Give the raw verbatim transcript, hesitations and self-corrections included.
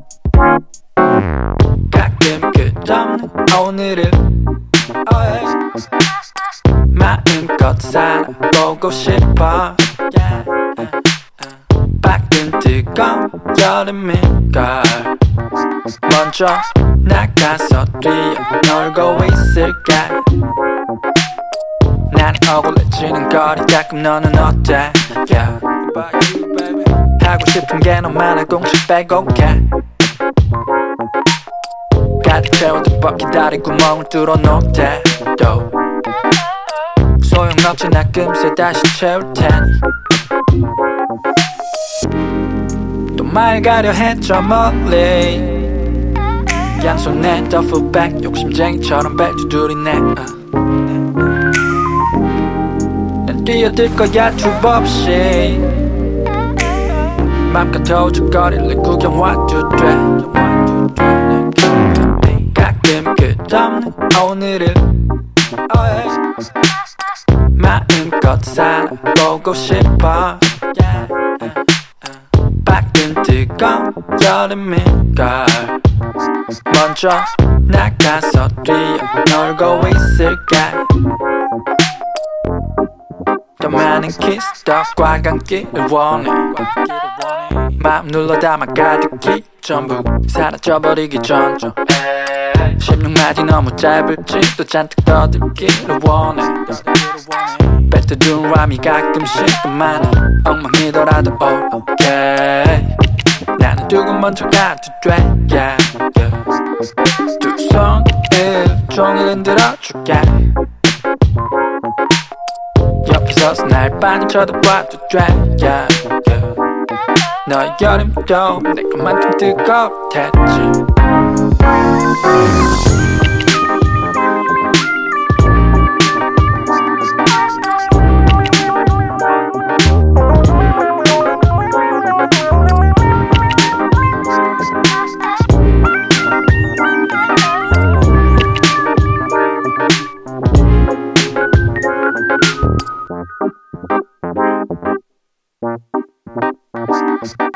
가끔 끝없는 오늘을 마음껏 살아보고 싶어. 밖은 뜨거운 여름인걸. 먼저 나가서 뛰어놀고 있을게. 난 억울해지는 거리 가끔 너는 어때? Yeah. 하고 싶은 게 너만의 공식 빼곡해. 가득 채워진 버킷다리 구멍을 뚫어놓대. 또 소용없지 나 금세 다시 채울 테니. 또 말 가려 했죠 멀리. 양손에 더블백 욕심쟁이처럼 벨 두드리네. 난 뛰어들 거야 튜브 없이. 맘껏 도둑거리를 구경 와도 돼. 가끔 끝없는 오늘을 마음껏 살아보고 싶어. 밖은 뜨거운 여름인걸. 먼저 나가서 뛰어놀고 있을게. 더 많은 키스 더 과감기를 원해. 마음 눌러 담아 가득히 전부 사라져버리기 전좀. 십육 마디 너무 짧을지도 잔뜩 떠들기를 원해. 뱉어둔 람이 가끔씩 많아. 엉망이더라도 okay. 나는 두고 먼저 가도 돼. yeah, yeah. 두 손 일종일 흔들어줄게. 옆에 서서 날 빤히 쳐다봐도 돼. yeah, yeah. 너의 여름도 내 것만큼 뜨거울 테지. We'll be right back.